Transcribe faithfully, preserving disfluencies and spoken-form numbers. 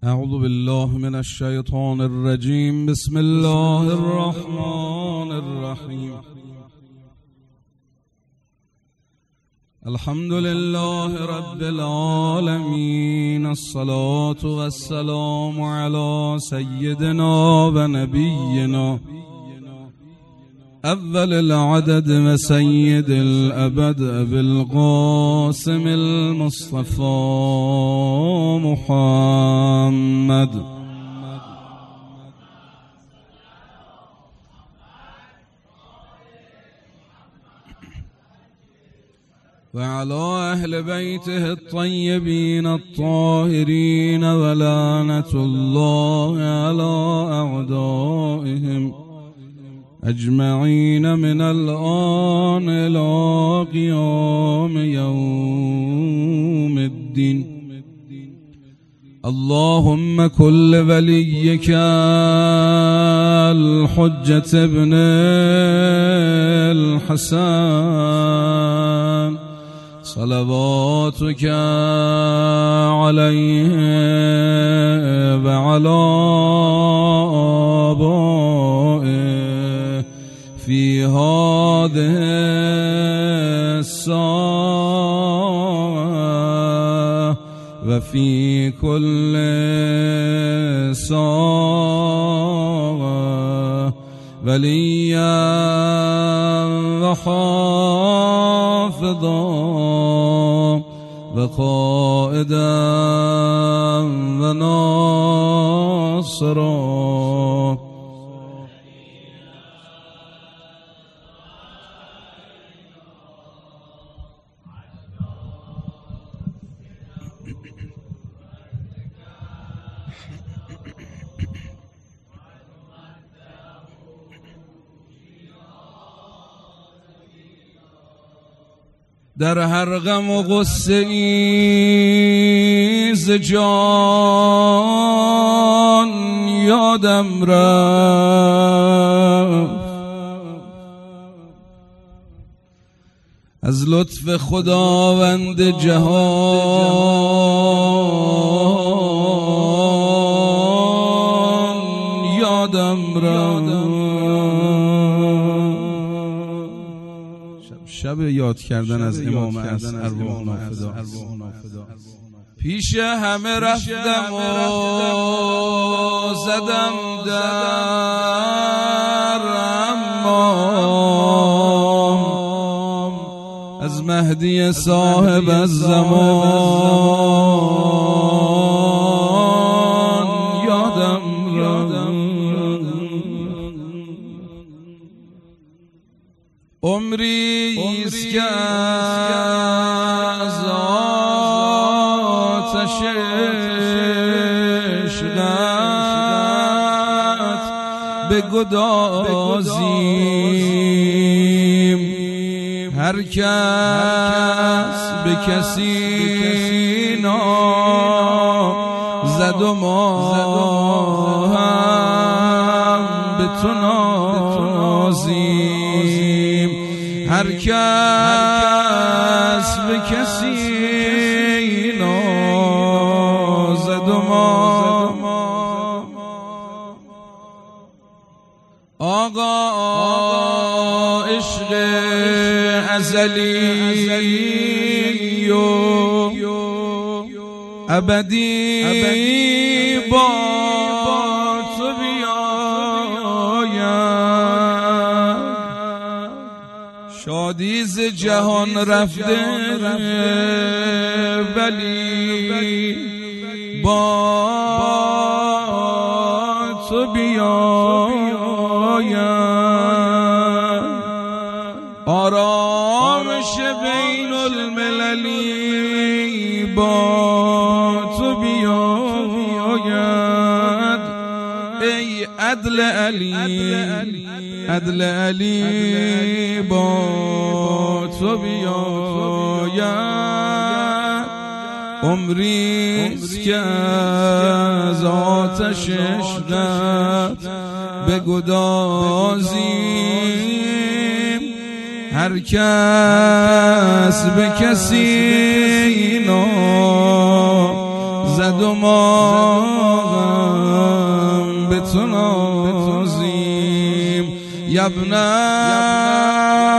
اعوذ بالله من الشیطان الرجیم. بسم الله الرحمن الرحیم. الحمد لله رب العالمین. الصلاة والسلام على سیدنا و نبینا اول العدد و سید الابد ابی القاسم المصطفى محمد وعلى أهل بيته الطيبين الطاهرين ولعنة الله على أعدائهم أجمعين من الآن إلى قيام يوم الدين. اللهم كل وليك الحجة ابن الحسن صلواتك عليه وعلى آبائه في هذه الساعة وفي كل ساعة وليا وحافظا وقائدا وناصرا در هر غم و غصه ای ز جان یادم رفت، از لطف خداوند جهان یادم رفت. شب یاد کردن از امام از ارواح نافدا. پیش همه رفتم و زدم در، اما از مهدی صاحب الزمان یادم رفت. عمریست که از آتش عشقت بگدازیم، هر کس به کسی نازد و ما هم به تو نازیم، هر کس به کسی نازد و ما. آقا عشق ازلی و ابدی با تو بیاید، شادی ز جهان رفته ولی با تو بیاید، آرامش بین المللی با تو بیاید. ای عدل علی عدل علی با تو بیاید، عمریست که از آتش عشقت بگدازیم، هر کس به کسی زد و ما هم به تو نازیم. یبنه